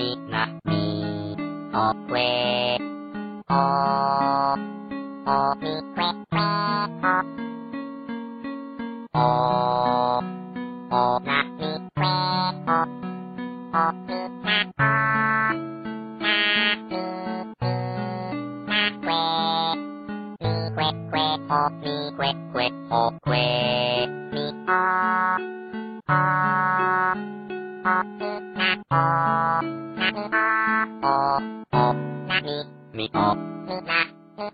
みなみおくえおみくえくえおなみくえおみなおなみなくえみくえくえおみくえくえおくえみおおみなおなみおおなみみおみなみお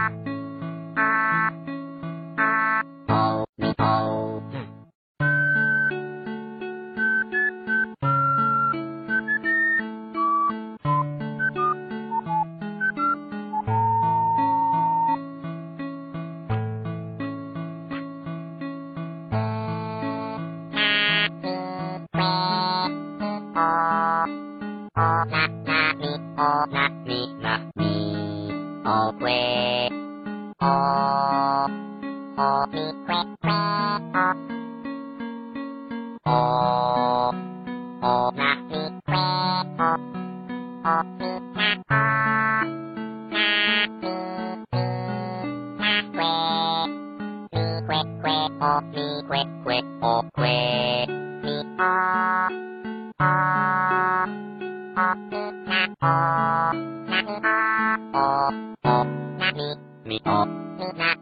おみおおなみなみおくえおみくえくえおなみくえおみなおなみなくえみくえくえおみくえくえおくえみおおみなおなみおなみみおみな